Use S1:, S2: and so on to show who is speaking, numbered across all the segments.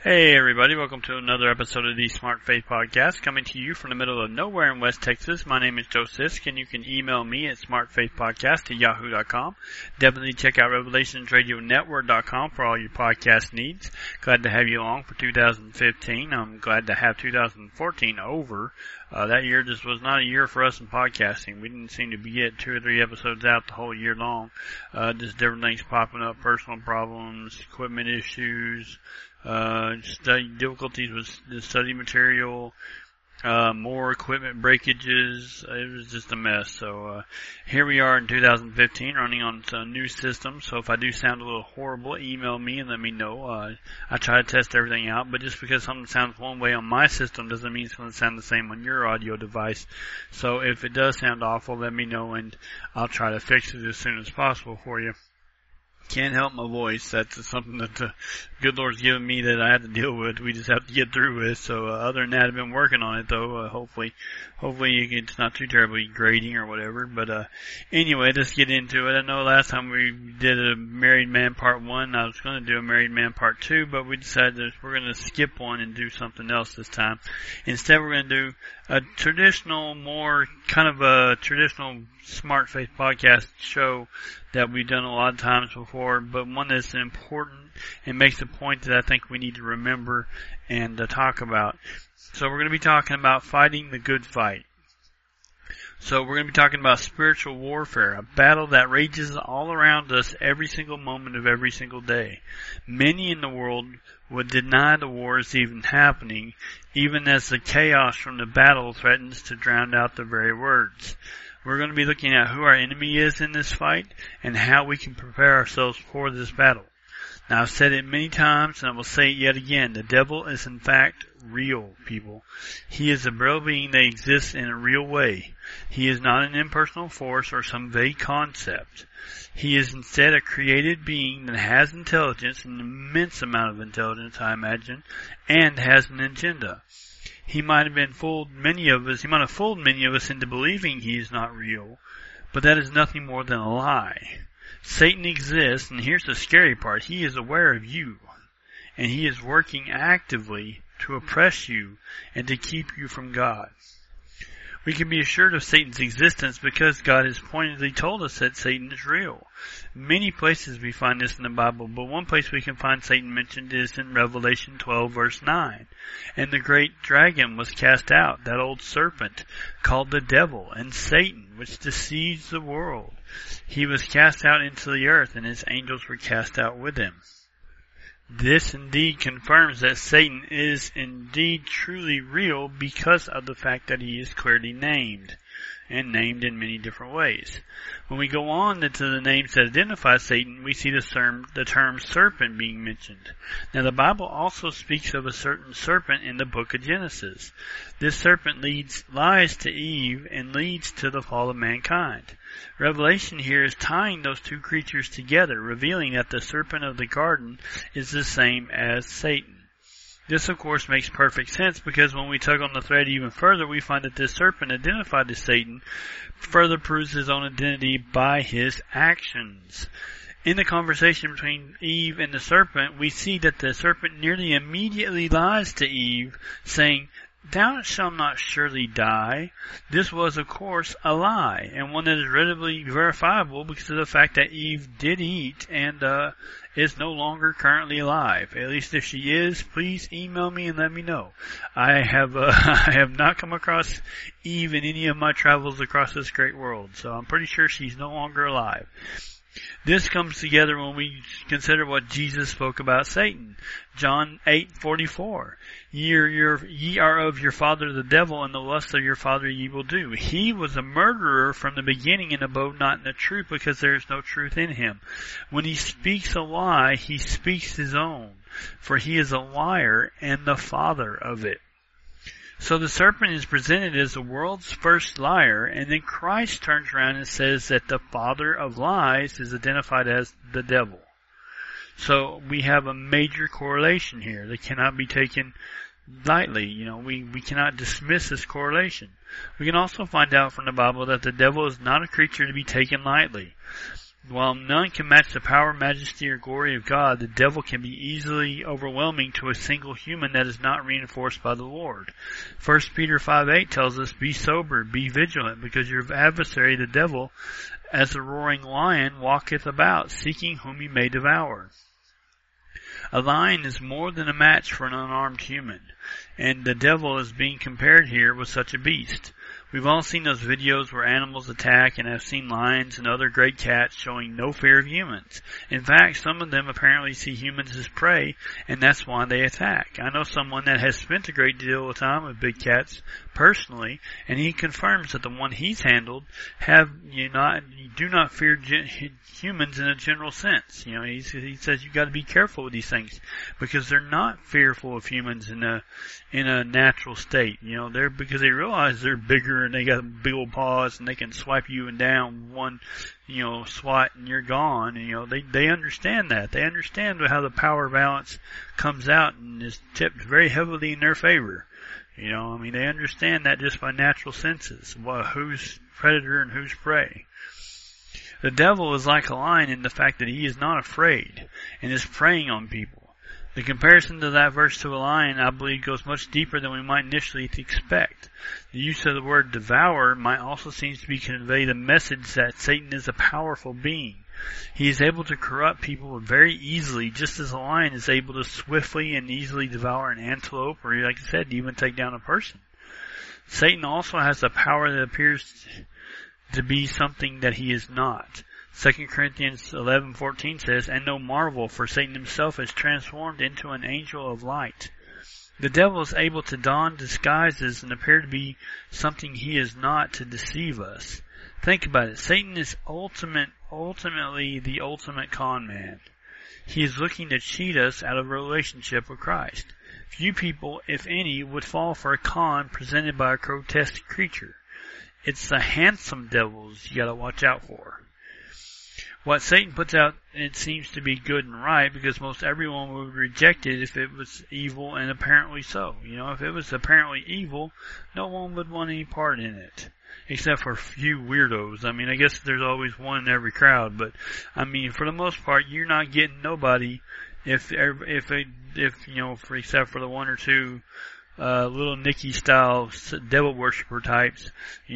S1: Hey everybody, welcome to another episode of the Smart Faith Podcast, coming to you from the middle of nowhere in West Texas. My name is Joe Sisk, and you can email me at smartfaithpodcast@yahoo.com. Definitely check out revelationsradionetwork.com for all your podcast needs. Glad to have you along for 2015. I'm glad to have 2014 over. That year just was not a year for us in podcasting. We didn't seem to get 2 or 3 episodes out the whole year long. Just different things popping up, personal problems, equipment issues, difficulties with the study material, more equipment breakages. It was just a mess. So here we are in 2015 running on a new system. So if I do sound a little horrible, email me and let me know. I try to test everything out, but just because something sounds one way on my system doesn't mean it's going to sound the same on your audio device. So if it does sound awful, let me know and I'll try to fix it as soon as possible for you. Can't help my voice. That's something that the good Lord's given me that I have to deal with. We just have to get through with. So other than that, I've been working on it though. Hopefully it's not too terribly grating or whatever. But anyway, let's get into it. I know last time we did a Married Man Part 1. I was going to do a Married Man Part 2, but we decided that we're going to skip one and do something else this time. Instead, we're going to do a traditional, more kind of a traditional Smart Faith Podcast show that we've done a lot of times before, but one that's important and makes a point that I think we need to remember and talk about. So we're going to be talking about fighting the good fight. So we're going to be talking about spiritual warfare, a battle that rages all around us every single moment of every single day. Many in the world would deny the war is even happening, even as the chaos from the battle threatens to drown out the very words. We're going to be looking at who our enemy is in this fight and how we can prepare ourselves for this battle. Now, I've said it many times, and I will say it yet again. The devil is, in fact, real, people. He is a real being that exists in a real way. He is not an impersonal force or some vague concept. He is instead a created being that has intelligence, an immense amount of intelligence, I imagine, and has an agenda. He might have fooled many of us into believing he is not real, but that is nothing more than a lie. Satan exists, and here's the scary part. He is aware of you, and he is working actively to oppress you and to keep you from God. We can be assured of Satan's existence because God has pointedly told us that Satan is real. Many places we find this in the Bible, but one place we can find Satan mentioned is in Revelation 12 verse 9. And the great dragon was cast out, that old serpent, called the devil and Satan, which deceives the world. He was cast out into the earth, and his angels were cast out with him. This indeed confirms that Satan is indeed truly real because of the fact that he is clearly named, and named in many different ways. When we go on into the names that identify Satan, we see the term serpent being mentioned. Now the Bible also speaks of a certain serpent in the book of Genesis. This serpent lies to Eve and leads to the fall of mankind. Revelation here is tying those two creatures together, revealing that the serpent of the garden is the same as Satan. This, of course, makes perfect sense because when we tug on the thread even further, we find that this serpent identified as Satan further proves his own identity by his actions. In the conversation between Eve and the serpent, we see that the serpent nearly immediately lies to Eve, saying, "Thou shalt not surely die." This was, of course, a lie, and one that is readily verifiable because of the fact that Eve did eat and is no longer currently alive. At least if she is, please email me and let me know. I have I have not come across Eve in any of my travels across this great world, so I'm pretty sure she's no longer alive. This comes together when we consider what Jesus spoke about Satan. John 8:44. Ye are of your father the devil, and the lust of your father ye will do. He was a murderer from the beginning and abode not in the truth, because there is no truth in him. When he speaks a lie, he speaks his own, for he is a liar and the father of it. So the serpent is presented as the world's first liar, and then Christ turns around and says that the father of lies is identified as the devil. So we have a major correlation here that cannot be taken lightly. We cannot dismiss this correlation. We can also find out from the Bible that the devil is not a creature to be taken lightly. While none can match the power, majesty, or glory of God, the devil can be easily overwhelming to a single human that is not reinforced by the Lord. 1 Peter 5:8 tells us, "Be sober, be vigilant, because your adversary, the devil, as a roaring lion, walketh about, seeking whom he may devour." A lion is more than a match for an unarmed human, and the devil is being compared here with such a beast. We've all seen those videos where animals attack, and have seen lions and other great cats showing no fear of humans. In fact, some of them apparently see humans as prey, and that's why they attack. I know someone that has spent a great deal of time with big cats personally, and he confirms that the one he's handled you do not fear humans in a general sense. You know, he says you got to be careful with these things because they're not fearful of humans in a natural state. You know, because they realize they're bigger and they got big old paws and they can swipe you and down one, swat and you're gone. And, they understand that. They understand how the power balance comes out and is tipped very heavily in their favor. They understand that just by natural senses. Who's predator and who's prey. The devil is like a lion in the fact that he is not afraid and is preying on people. The comparison to that verse to a lion, I believe, goes much deeper than we might initially expect. The use of the word devour might also seem to be convey the message that Satan is a powerful being. He is able to corrupt people very easily, just as a lion is able to swiftly and easily devour an antelope, or, like I said, even take down a person. Satan also has the power that appears to be something that he is not. 2 Corinthians 11:14 says, "And no marvel, for Satan himself is transformed into an angel of light." The devil is able to don disguises and appear to be something he is not to deceive us. Think about it. Satan is ultimately the ultimate con man. He is looking to cheat us out of a relationship with Christ. Few people, if any, would fall for a con presented by a grotesque creature. It's the handsome devils you gotta watch out for. What Satan puts out, it seems to be good and right, because most everyone would reject it if it was evil and apparently so. If it was apparently evil, no one would want any part in it. Except for a few weirdos. I guess there's always one in every crowd, but, for the most part, you're not getting nobody except for the one or two little Nicky style devil worshiper types,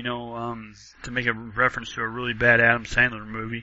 S1: to make a reference to a really bad Adam Sandler movie.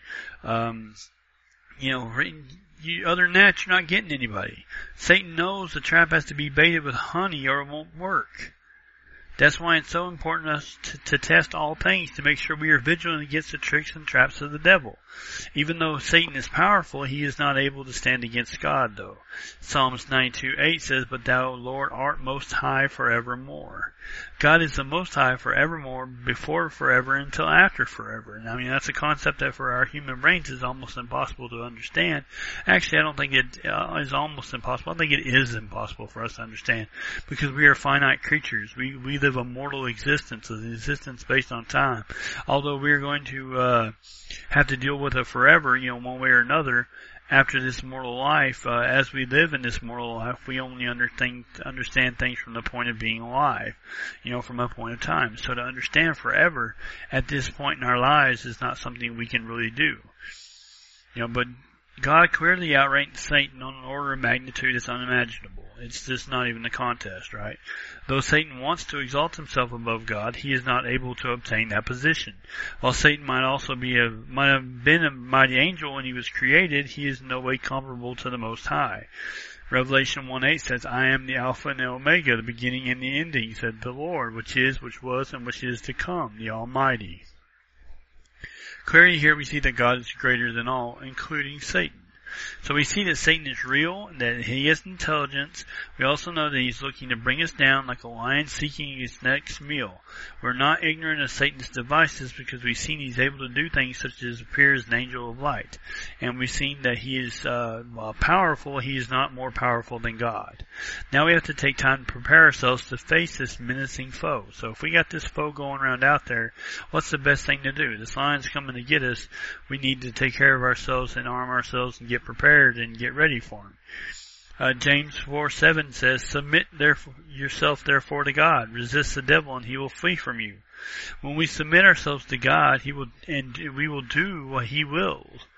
S1: Other than that, you're not getting anybody. Satan knows the trap has to be baited with honey or it won't work. That's why it's so important to test all things to make sure we are vigilant against the tricks and traps of the devil. Even though Satan is powerful, he is not able to stand against God, though. Psalms 92:8 says, "But thou, Lord, art most high forevermore." God is the most high forevermore, before forever until after forever. And that's a concept that for our human brains is almost impossible to understand. Actually, I don't think it is almost impossible. I think it is impossible for us to understand, because we are finite creatures. We live a mortal existence, an existence based on time. Although we are going to have to deal with it forever, one way or another, after this mortal life. As we live in this mortal life, we only understand things from the point of being alive, from a point of time. So to understand forever at this point in our lives is not something we can really do. But God clearly outranked Satan on an order of magnitude that's unimaginable. It's just not even a contest, right? Though Satan wants to exalt himself above God, he is not able to obtain that position. While Satan might have been a mighty angel when he was created, he is in no way comparable to the Most High. Revelation 1:8 says, "I am the Alpha and the Omega, the beginning and the ending," said the Lord, which is, which was, and which is to come, the Almighty. Clearly here we see that God is greater than all, including Satan. So we see that Satan is real, that he has intelligence. We also know that he's looking to bring us down like a lion seeking his next meal. We're not ignorant of Satan's devices, because we've seen he's able to do things such as appear as an angel of light. And we've seen that he is powerful. He is not more powerful than God. Now we have to take time to prepare ourselves to face this menacing foe. So if we got this foe going around out there, what's the best thing to do? This lion's coming to get us. We need to take care of ourselves and arm ourselves and get prepared and get ready for him. James 4:7 says, "Submit yourself therefore to God. Resist the devil and he will flee from you." When we submit ourselves to God, we will do what he wills.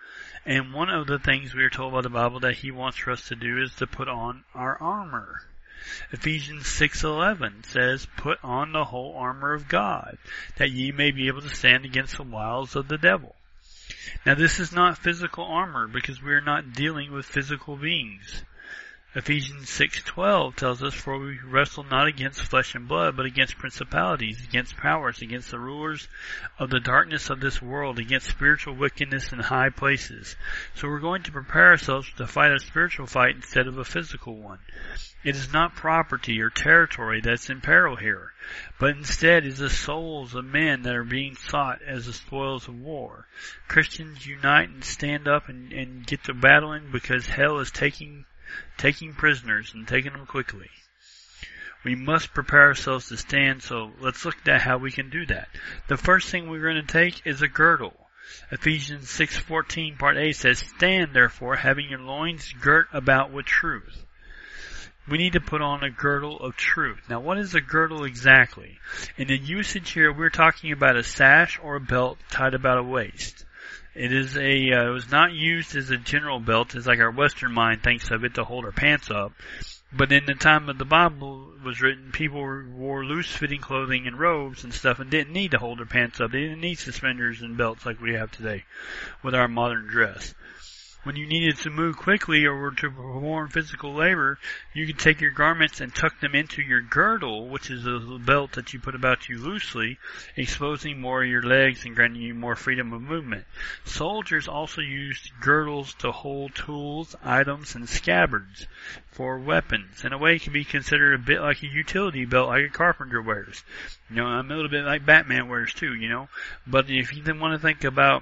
S1: And one of the things we are told by the Bible that he wants for us to do is to put on our armor. Ephesians 6:11 says, "Put on the whole armor of God, that ye may be able to stand against the wiles of the devil." Now this is not physical armor because we are not dealing with physical beings. Ephesians 6:12 tells us, "For we wrestle not against flesh and blood, but against principalities, against powers, against the rulers of the darkness of this world, against spiritual wickedness in high places." So we're going to prepare ourselves to fight a spiritual fight instead of a physical one. It is not property or territory that's in peril here, but instead is the souls of men that are being sought as the spoils of war. Christians unite and stand up and get to battling because hell is taking prisoners and taking them quickly. We must prepare ourselves to stand, so let's look at how we can do that. The first thing we're going to take is a girdle. Ephesians 6:14 part A says, "Stand therefore, having your loins girt about with truth." We need to put on a girdle of truth. Now what is a girdle exactly? In the usage here, we're talking about a sash or a belt tied about a waist. It was not used as a general belt, as like our Western mind thinks of it, to hold our pants up. But in the time of the Bible was written, people wore loose-fitting clothing and robes and stuff and didn't need to hold their pants up. They didn't need suspenders and belts like we have today with our modern dress. When you needed to move quickly or to perform physical labor, you could take your garments and tuck them into your girdle, which is a belt that you put about you loosely, exposing more of your legs and granting you more freedom of movement. Soldiers also used girdles to hold tools, items, and scabbards for weapons. In a way, it can be considered a bit like a utility belt like a carpenter wears. A little bit like Batman wears too, But if you then want to think about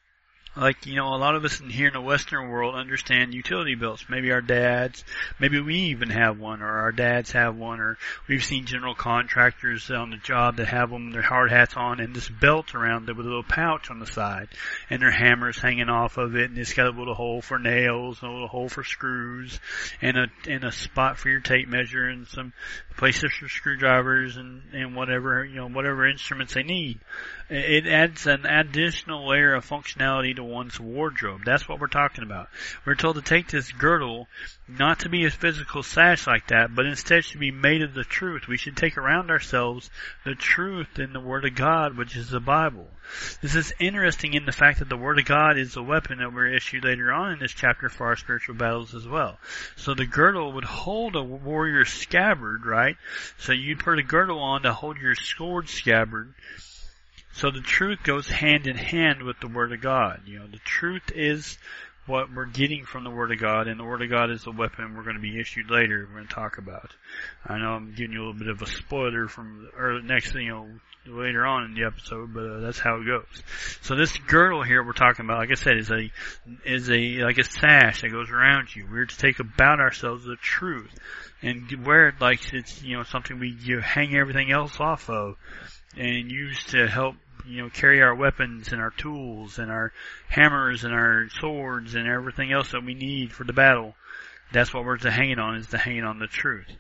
S1: a lot of us here in the Western world understand utility belts. Maybe our dads, maybe we even have one, or our dads have one, or we've seen general contractors on the job that have them, their hard hats on, and this belt around it with a little pouch on the side, and their hammers hanging off of it, and it's got a little hole for nails, and a little hole for screws, and a spot for your tape measure, and some places for screwdrivers, and whatever instruments they need. It adds an additional layer of functionality to one's wardrobe. That's what we're talking about. We're told to take this girdle, not to be a physical sash like that, but instead should be made of the truth. We should take around ourselves the truth in the Word of God, which is the Bible. This is interesting in the fact that the Word of God is a weapon that we're issued later on in this chapter for our spiritual battles as well. So the girdle would hold a warrior's scabbard, right? So you'd put a girdle on to hold your sword scabbard. So the truth goes hand in hand with the Word of God. The truth is what we're getting from the Word of God, and the Word of God is the weapon we're going to be issued later. We're going to talk about. I know I'm giving you a little bit of a spoiler from later on in the episode, but that's how it goes. So this girdle here we're talking about, like I said, is like a sash that goes around you. We're to take about ourselves the truth and wear it like it's something we hang everything else off of and use to help carry our weapons and our tools and our hammers and our swords and everything else that we need for the battle. That's what we're to hang it on, is to hang it on the truth.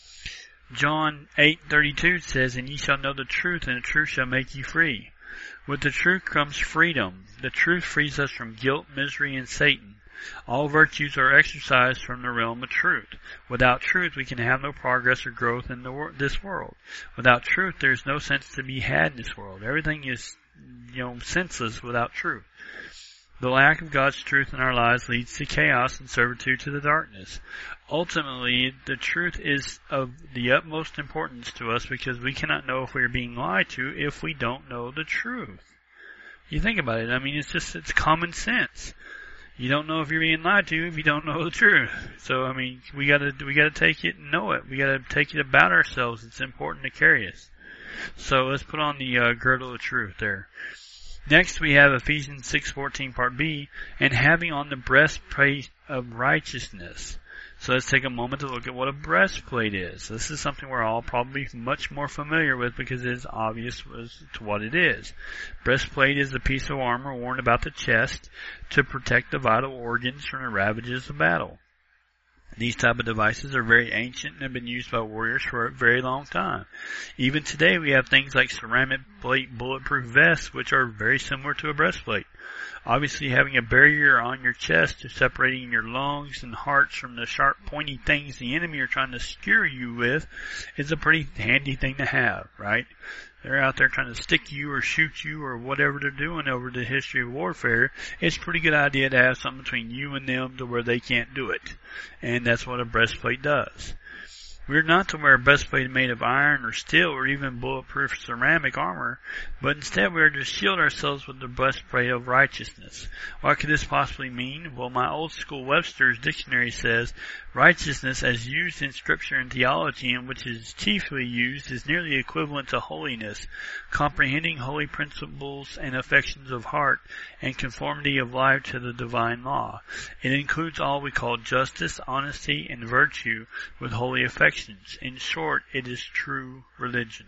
S1: John 8:32 says, "And ye shall know the truth, and the truth shall make you free." With the truth comes freedom. The truth frees us from guilt, misery, and Satan. All virtues are exercised from the realm of truth. Without truth, we can have no progress or growth in this world. Without truth, there's no sense to be had in this world. Everything is, senseless without truth. The lack of God's truth in our lives leads to chaos and servitude to the darkness. Ultimately, the truth is of the utmost importance to us because we cannot know if we are being lied to if we don't know the truth. You think about it. It's common sense. You don't know if you're being lied to if you don't know the truth. So, we gotta take it and know it. We gotta take it about ourselves. It's important to carry us. So let's put on the girdle of truth there. Next we have Ephesians 6:14 part B, and having on the breastplate of righteousness. So let's take a moment to look at what a breastplate is. This is something we're all probably much more familiar with because it is obvious as to what it is. Breastplate is a piece of armor worn about the chest to protect the vital organs from the ravages of battle. These type of devices are very ancient and have been used by warriors for a very long time. Even today we have things like ceramic plate bulletproof vests, which are very similar to a breastplate. Obviously, having a barrier on your chest to separating your lungs and hearts from the sharp, pointy things the enemy are trying to skewer you with is a pretty handy thing to have, right? They're out there trying to stick you or shoot you or whatever they're doing over the history of warfare. It's a pretty good idea to have something between you and them to where they can't do it. And that's what a breastplate does. We're not to wear a breastplate made of iron or steel or even bulletproof ceramic armor, but instead we are to shield ourselves with the breastplate of righteousness. What could this possibly mean? Well, my old school Webster's dictionary says, righteousness as used in scripture and theology in which it is chiefly used is nearly equivalent to holiness, comprehending holy principles and affections of heart and conformity of life to the divine law. It includes all we call justice, honesty, and virtue with holy affections. In short, it is true religion.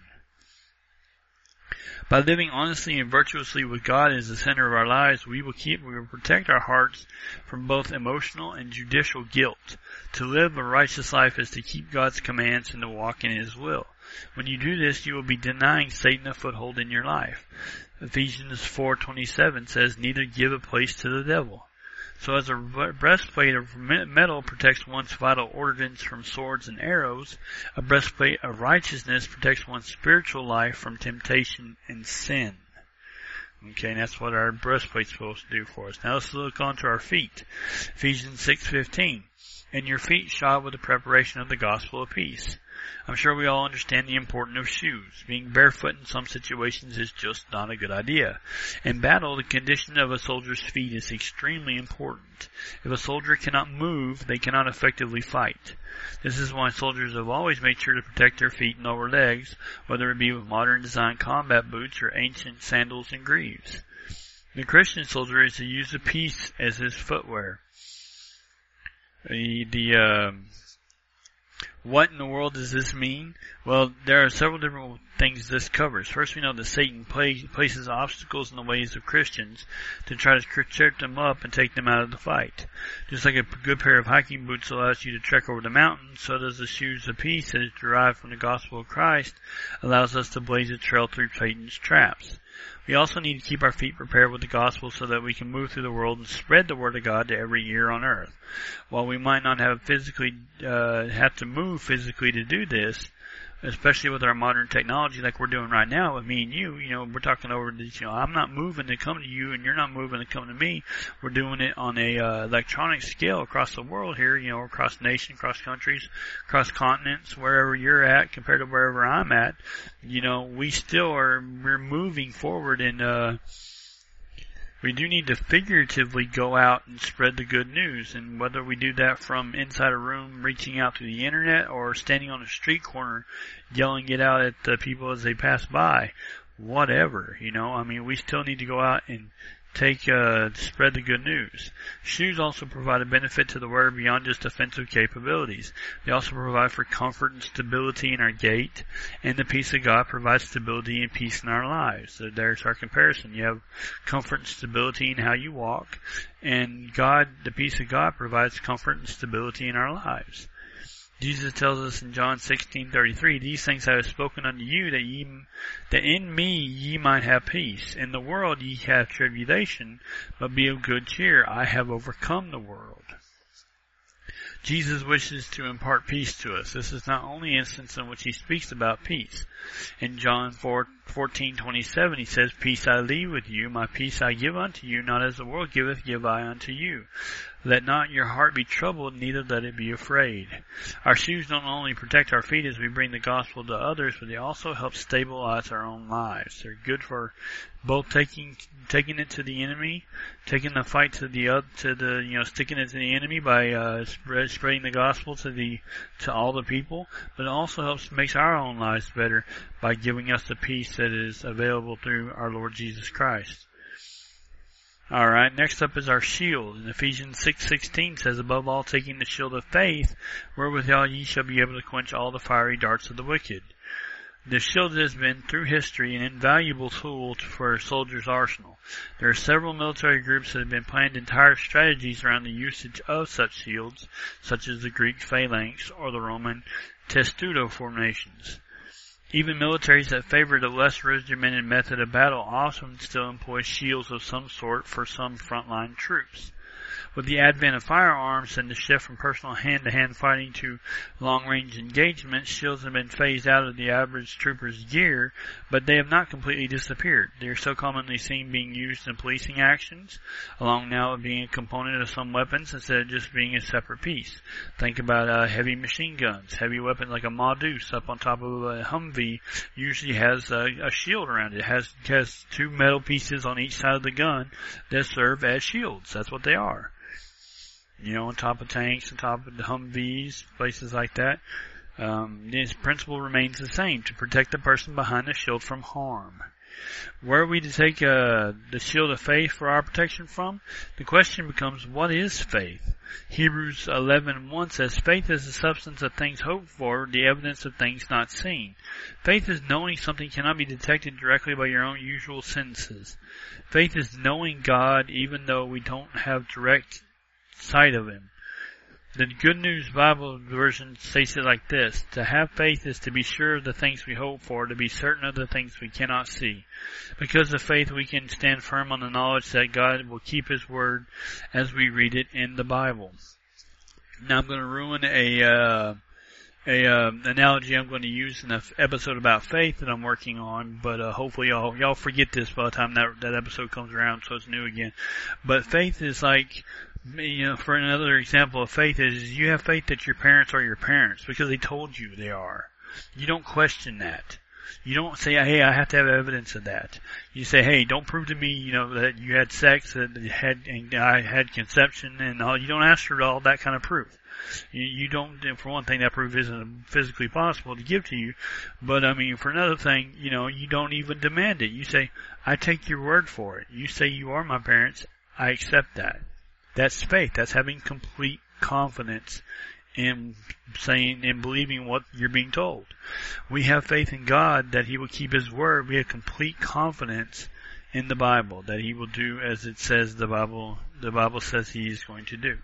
S1: By living honestly and virtuously with God as the center of our lives, we will protect our hearts from both emotional and judicial guilt. To live a righteous life is to keep God's commands and to walk in His will. When you do this, you will be denying Satan a foothold in your life. Ephesians 4:27 says, neither give a place to the devil. So as a breastplate of metal protects one's vital organs from swords and arrows, a breastplate of righteousness protects one's spiritual life from temptation and sin. Okay, and that's what our breastplate's supposed to do for us. Now let's look onto our feet. Ephesians 6:15. And your feet shod with the preparation of the gospel of peace. I'm sure we all understand the importance of shoes. Being barefoot in some situations is just not a good idea. In battle, the condition of a soldier's feet is extremely important. If a soldier cannot move, they cannot effectively fight. This is why soldiers have always made sure to protect their feet and lower legs, whether it be with modern design combat boots or ancient sandals and greaves. The Christian soldier is to use the peace as his footwear. What in the world does this mean? Well, there are several different things this covers. First, we know that Satan places obstacles in the ways of Christians to try to trip them up and take them out of the fight. Just like a good pair of hiking boots allows you to trek over the mountain, so does the shoes of peace that is derived from the gospel of Christ allows us to blaze a trail through Satan's traps. We also need to keep our feet prepared with the gospel so that we can move through the world and spread the word of God to every ear on earth. While we might not have to move physically to do this, especially with our modern technology like we're doing right now with me and you, we're talking over this, I'm not moving to come to you and you're not moving to come to me. We're doing it on a electronic scale across the world here, across nations, across countries, across continents, wherever you're at compared to wherever I'm at. We're moving forward and we do need to figuratively go out and spread the good news, and whether we do that from inside a room reaching out to the internet or standing on a street corner yelling it out at the people as they pass by, whatever, we still need to go out and spread the good news. Shoes also provide a benefit to the wearer beyond just defensive capabilities. They also provide for comfort and stability in our gait, and the peace of God provides stability and peace in our lives. So there's our comparison. You have comfort and stability in how you walk, and the peace of God provides comfort and stability in our lives. Jesus tells us in John 16:33, these things I have spoken unto you, that in me ye might have peace. In the world ye have tribulation, but be of good cheer. I have overcome the world. Jesus wishes to impart peace to us. This is not only an instance in which he speaks about peace. In John 14:27 he says, peace I leave with you, my peace I give unto you, not as the world giveth, give I unto you. Let not your heart be troubled, neither let it be afraid. Our shoes don't only protect our feet as we bring the gospel to others, but they also help stabilize our own lives. They're good for both taking it to the enemy, taking the fight to sticking it to the enemy by spreading the gospel to all the people, but it also makes our own lives better by giving us the peace that is available through our Lord Jesus Christ. Alright, next up is our shield. In Ephesians 6:16 says, above all taking the shield of faith, wherewithal ye shall be able to quench all the fiery darts of the wicked. The shield has been, through history, an invaluable tool for a soldier's arsenal. There are several military groups that have been planned entire strategies around the usage of such shields, such as the Greek phalanx or the Roman testudo formations. Even militaries that favored a less regimented method of battle often still employ shields of some sort for some frontline troops. With the advent of firearms and the shift from personal hand-to-hand fighting to long-range engagement, shields have been phased out of the average trooper's gear, but they have not completely disappeared. They are so commonly seen being used in policing actions, along now with being a component of some weapons instead of just being a separate piece. Think about heavy machine guns. Heavy weapons like a Modus up on top of a Humvee usually has a shield around it. It has two metal pieces on each side of the gun that serve as shields. That's what they are. On top of tanks, on top of the Humvees, places like that. This principle remains the same, to protect the person behind the shield from harm. Where are we to take the shield of faith for our protection from? The question becomes, what is faith? Hebrews 11:1 says, faith is the substance of things hoped for, the evidence of things not seen. Faith is knowing something cannot be detected directly by your own usual senses. Faith is knowing God even though we don't have direct sight of Him. The Good News Bible version states it like this: to have faith is to be sure of the things we hope for, to be certain of the things we cannot see. Because of faith we can stand firm on the knowledge that God will keep His word as we read it in the Bible. Now I'm going to ruin a analogy I'm going to use in an episode about faith that I'm working on, but hopefully y'all forget this by the time that episode comes around, so it's new again. But faith is like, for another example of faith is you have faith that your parents are your parents because they told you they are. You don't question that. You don't say, hey, I have to have evidence of that. You say, hey, don't prove to me, that you had sex, and I had conception, and all. You don't ask for all that kind of proof. You don't, for one thing, that proof isn't physically possible to give to you. But, for another thing, you don't even demand it. You say, I take your word for it. You say you are my parents. I accept that. That's faith. That's having complete confidence in saying and believing what you're being told. We have faith in God that He will keep His word. We have complete confidence in the Bible that He will do as it says the Bible says He is going to do.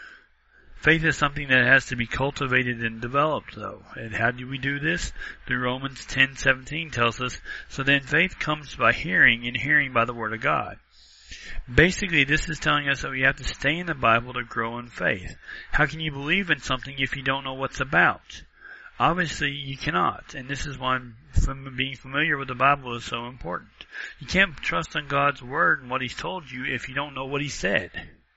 S1: Faith is something that has to be cultivated and developed, though. And how do we do this? Through Romans 10:17 tells us, so then faith comes by hearing, and hearing by the Word of God. Basically, this is telling us that we have to stay in the Bible to grow in faith. How can you believe in something if you don't know what's about? Obviously, you cannot, and this is why being familiar with the Bible is so important. You can't trust in God's Word and what He's told you if you don't know what He said.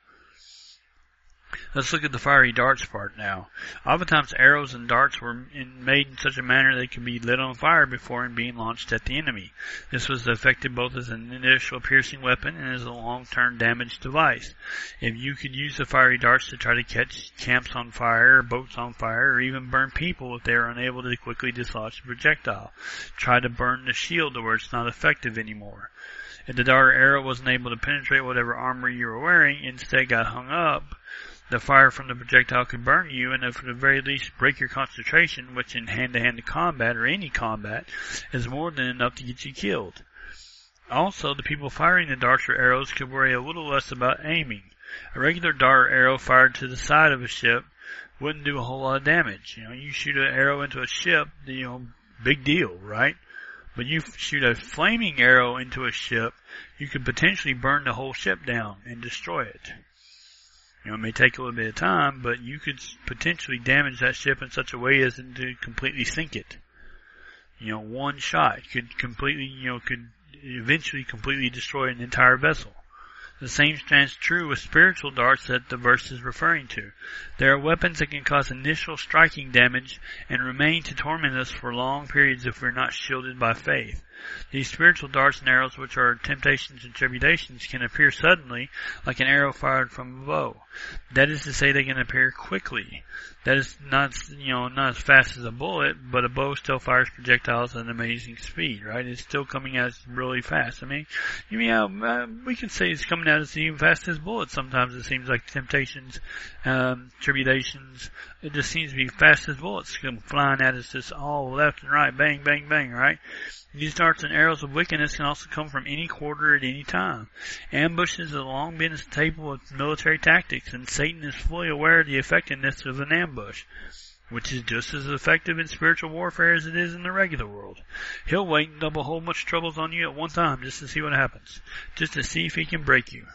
S1: Let's look at the fiery darts part now. Oftentimes arrows and darts were made in such a manner they could be lit on fire before being launched at the enemy. This was effective both as an initial piercing weapon and as a long-term damage device. If you could use the fiery darts to try to catch camps on fire or boats on fire or even burn people if they are unable to quickly dislodge the projectile, try to burn the shield to where it's not effective anymore. If the dart or arrow wasn't able to penetrate whatever armor you were wearing, instead got hung up, the fire from the projectile could burn you and at the very least break your concentration, which in hand-to-hand combat or any combat is more than enough to get you killed. Also, the people firing the darts or arrows could worry a little less about aiming. A regular dart or arrow fired to the side of a ship wouldn't do a whole lot of damage. You shoot an arrow into a ship, big deal, right? But you shoot a flaming arrow into a ship, you could potentially burn the whole ship down and destroy it. It may take a little bit of time, but you could potentially damage that ship in such a way as to completely sink it. One shot could eventually completely destroy an entire vessel. The same stands true with spiritual darts that the verse is referring to. There are weapons that can cause initial striking damage and remain to torment us for long periods if we're not shielded by faith. These spiritual darts and arrows, which are temptations and tribulations, can appear suddenly like an arrow fired from a bow. That is to say, they can appear quickly. That is not as fast as a bullet, but a bow still fires projectiles at an amazing speed, right? It's still coming at us really fast. We can say it's coming at us even fast as bullets. Sometimes it seems like temptations, tribulations, it just seems to be fast as bullets come flying at us just all left and right, bang, bang, bang, right? These darts and arrows of wickedness can also come from any quarter at any time. Ambushes have long been a staple of military tactics, and Satan is fully aware of the effectiveness of an ambush. which is just as effective in spiritual warfare as it is in the regular world. He'll wait and double a whole bunch of troubles on you at one time just to see what happens, just to see if he can break you.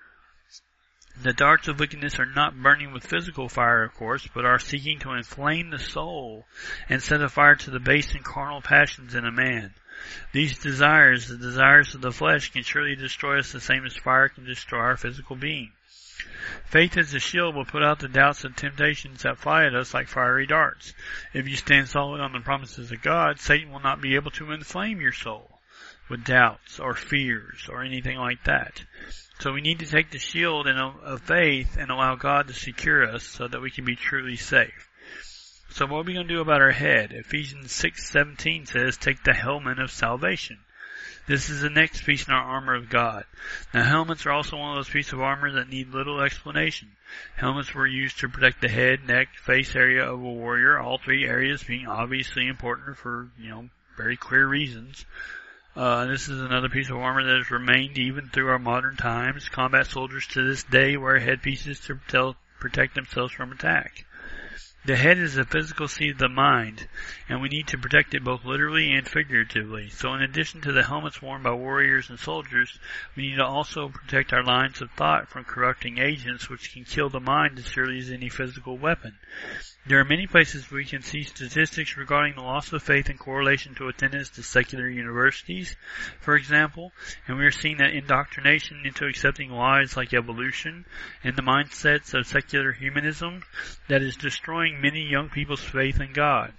S1: The darts of wickedness are not burning with physical fire, of course, but are seeking to inflame the soul and set afire to the base and carnal passions in a man. These desires, the desires of the flesh, can surely destroy us the same as fire can destroy our physical being. Faith as a shield will put out the doubts and temptations that fly at us like fiery darts. If you stand solid on the promises of God, Satan will not be able to inflame your soul with doubts or fears or anything like that. So we need to take the shield of faith and allow God to secure us so that we can be truly safe. So what are we going to do about our head? Ephesians 6:17 says, take the helmet of salvation. This is the next piece in our armor of God. Now helmets are also one of those pieces of armor that need little explanation. Helmets were used to protect the head, neck, face area of a warrior, all three areas being obviously important for, very clear reasons. This is another piece of armor that has remained even through our modern times. Combat soldiers to this day wear headpieces to protect themselves from attack. The head is the physical seat of the mind, and we need to protect it both literally and figuratively. So in addition to the helmets worn by warriors and soldiers, we need to also protect our lines of thought from corrupting agents which can kill the mind as surely as any physical weapon. There are many places we can see statistics regarding the loss of faith in correlation to attendance to secular universities, for example, and we are seeing that indoctrination into accepting lies like evolution and the mindsets of secular humanism that is destroying many young people's faith in God.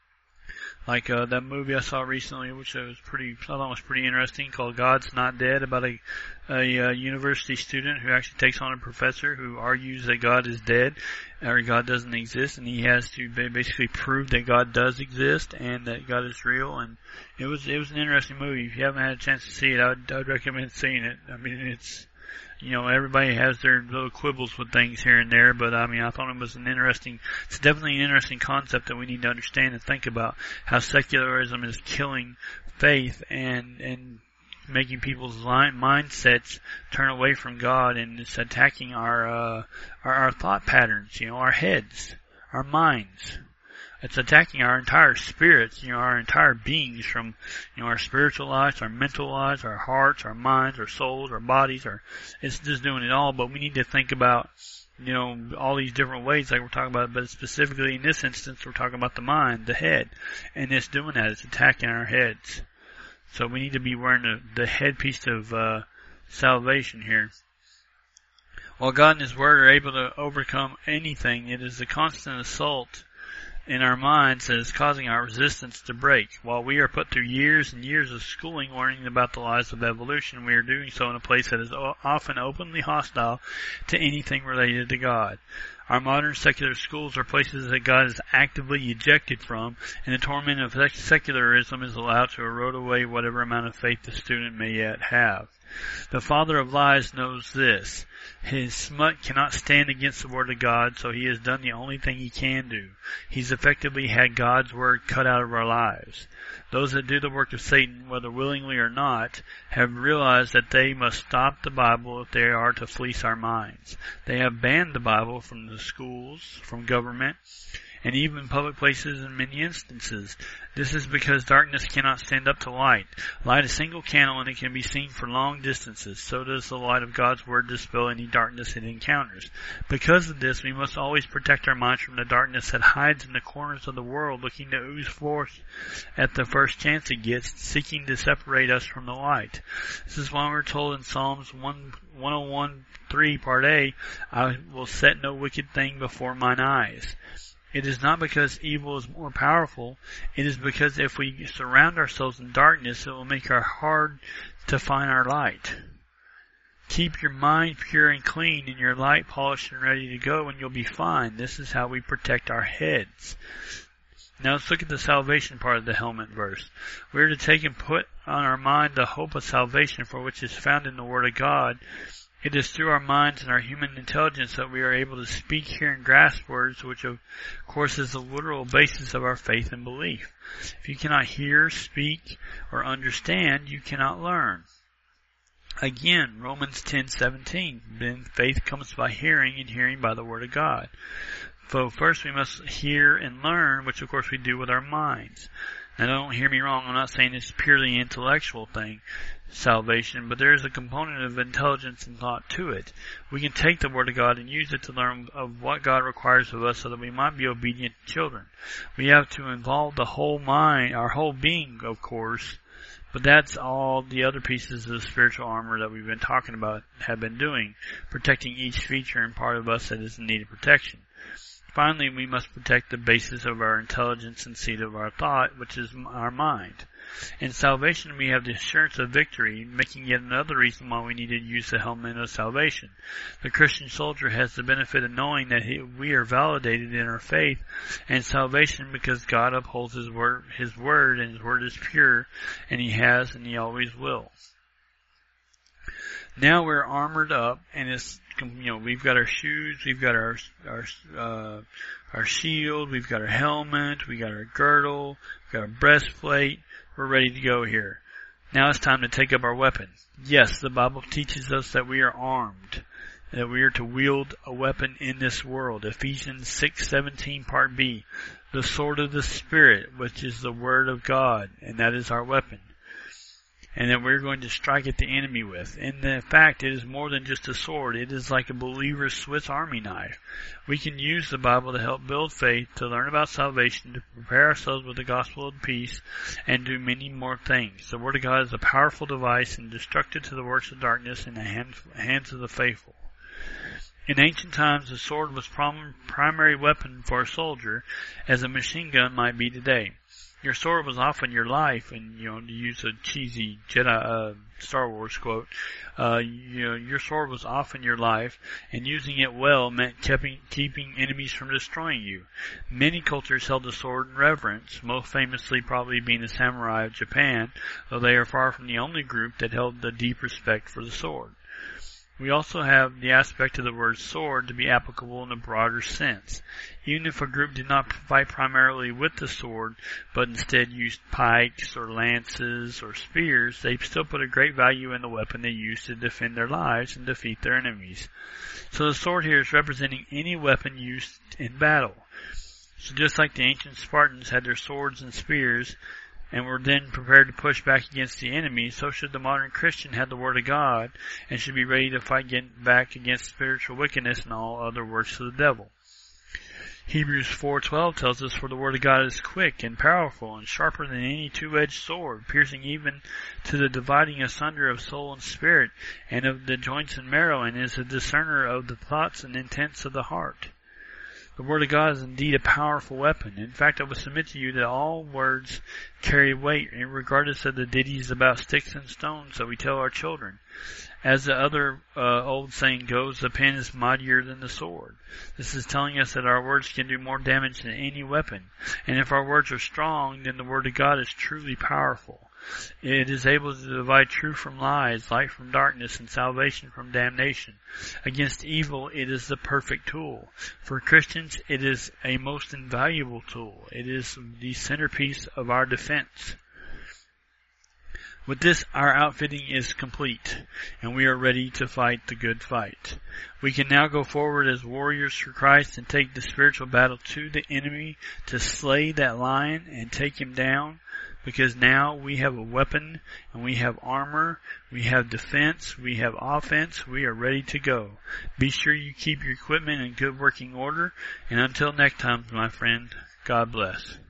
S1: Like that movie I saw recently, which I thought was pretty interesting, called God's Not Dead, about a university student who actually takes on a professor who argues that God is dead, or God doesn't exist, and he has to basically prove that God does exist and that God is real. And it was an interesting movie. If you haven't had a chance to see it, I would recommend seeing it. I mean, it's everybody has their little quibbles with things here and there, but I thought it was it's definitely an interesting concept that we need to understand and think about, how secularism is killing faith and making people's mindsets turn away from God, and it's attacking our thought patterns, our heads, our minds. It's attacking our entire spirits, our entire beings, from, our spiritual lives, our mental lives, our hearts, our minds, our souls, our bodies. It's just doing it all. But we need to think about, all these different ways like we're talking about. But specifically in this instance, we're talking about the mind, the head, and it's doing that. It's attacking our heads. So we need to be wearing the headpiece of salvation here. While God and His Word are able to overcome anything, it is the constant assault in our minds that is causing our resistance to break. While we are put through years and years of schooling learning about the lies of evolution, we are doing so in a place that is often openly hostile to anything related to God. Our modern secular schools are places that God is actively ejected from, and the torment of secularism is allowed to erode away whatever amount of faith the student may yet have. The father of lies knows this. His smut cannot stand against the word of God, so he has done the only thing he can do. He's effectively had God's word cut out of our lives. Those that do the work of Satan, whether willingly or not, have realized that they must stop the Bible if they are to fleece our minds. They have banned the Bible from the schools, from government, and even public places in many instances. This is because darkness cannot stand up to light. Light a single candle and it can be seen for long distances. So does the light of God's Word dispel any darkness it encounters. Because of this, we must always protect our minds from the darkness that hides in the corners of the world, looking to ooze forth at the first chance it gets, seeking to separate us from the light. This is why we're told in Psalms 101:3, Part A, I will set no wicked thing before mine eyes. It is not because evil is more powerful. It is because if we surround ourselves in darkness, it will make it hard to find our light. Keep your mind pure and clean and your light polished and ready to go, and you'll be fine. This is how we protect our heads. Now let's look at the salvation part of the helmet verse. We are to take and put on our mind the hope of salvation, for which is found in the Word of God. It is through our minds and our human intelligence that we are able to speak, hear, and grasp words, which of course is the literal basis of our faith and belief. If you cannot hear, speak, or understand, you cannot learn. Again, Romans 10:17, then faith comes by hearing, and hearing by the Word of God. So first we must hear and learn, which of course we do with our minds. Now don't hear me wrong, I'm not saying it's purely an intellectual thing, salvation, but there is a component of intelligence and thought to it. We can take the Word of God and use it to learn of what God requires of us so that we might be obedient children. We have to involve the whole mind, our whole being, of course, but that's all the other pieces of the spiritual armor that we've been talking about have been doing, protecting each feature and part of us that is in need of protection. Finally, we must protect the basis of our intelligence and seat of our thought, which is our mind. In salvation, we have the assurance of victory, making yet another reason why we need to use the helmet of salvation. The Christian soldier has the benefit of knowing that we are validated in our faith and salvation because God upholds His word, and His word is pure, and He has and He always will. Now we're armored up, and we've got our shoes, we've got our shield, we've got our helmet, we got our girdle, we've got our breastplate. We're ready to go here. Now it's time to take up our weapon. Yes, the Bible teaches us that we are armed, that we are to wield a weapon in this world. Ephesians 6:17 part B, the sword of the Spirit, which is the Word of God, and that is our weapon. And that we're going to strike at the enemy with. In fact, it is more than just a sword. It is like a believer's Swiss Army knife. We can use the Bible to help build faith, to learn about salvation, to prepare ourselves with the gospel of peace, and do many more things. The Word of God is a powerful device and destructive to the works of darkness in the hands of the faithful. In ancient times, the sword was primary weapon for a soldier, as a machine gun might be today. Your sword was often your life, and to use a cheesy Jedi Star Wars quote, your sword was often your life, and using it well meant keeping enemies from destroying you. Many cultures held the sword in reverence, most famously probably being the samurai of Japan, though they are far from the only group that held the deep respect for the sword. We also have the aspect of the word sword to be applicable in a broader sense. Even if a group did not fight primarily with the sword, but instead used pikes or lances or spears, they still put a great value in the weapon they used to defend their lives and defeat their enemies. So the sword here is representing any weapon used in battle. So just like the ancient Spartans had their swords and spears, and were then prepared to push back against the enemy, so should the modern Christian have the Word of God and should be ready to fight back against spiritual wickedness and all other works of the devil. Hebrews 4:12 tells us, "For the Word of God is quick and powerful and sharper than any two-edged sword, piercing even to the dividing asunder of soul and spirit and of the joints and marrow, and is a discerner of the thoughts and intents of the heart." The Word of God is indeed a powerful weapon. In fact, I would submit to you that all words carry weight, regardless of the ditties about sticks and stones that we tell our children. As the other old saying goes, the pen is mightier than the sword. This is telling us that our words can do more damage than any weapon. And if our words are strong, then the Word of God is truly powerful. It is able to divide truth from lies, light from darkness, and salvation from damnation. Against evil, it is the perfect tool. For Christians, it is a most invaluable tool. It is the centerpiece of our defense. With this, our outfitting is complete, and we are ready to fight the good fight. We can now go forward as warriors for Christ and take the spiritual battle to the enemy to slay that lion and take him down, because now we have a weapon and we have armor, we have defense, we have offense, we are ready to go. Be sure you keep your equipment in good working order, and until next time, my friend, God bless.